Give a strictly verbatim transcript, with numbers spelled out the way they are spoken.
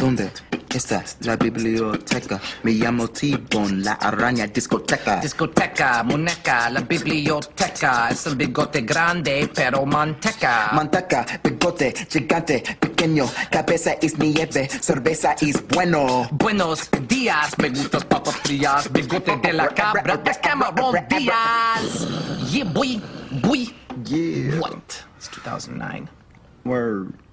¿Dónde está la biblioteca? Me llamo T-Bone, la araña discoteca. Discoteca, muñeca, la biblioteca. Es un bigote grande, pero manteca. Manteca, bigote, gigante, pequeño. Cabeza es nieve, cerveza es bueno. Buenos días, me gustas papas frías. Bigote de la cabra, de Cameron Díaz. Yeah, boy, boy. Yeah. What? It's two thousand nine. Word.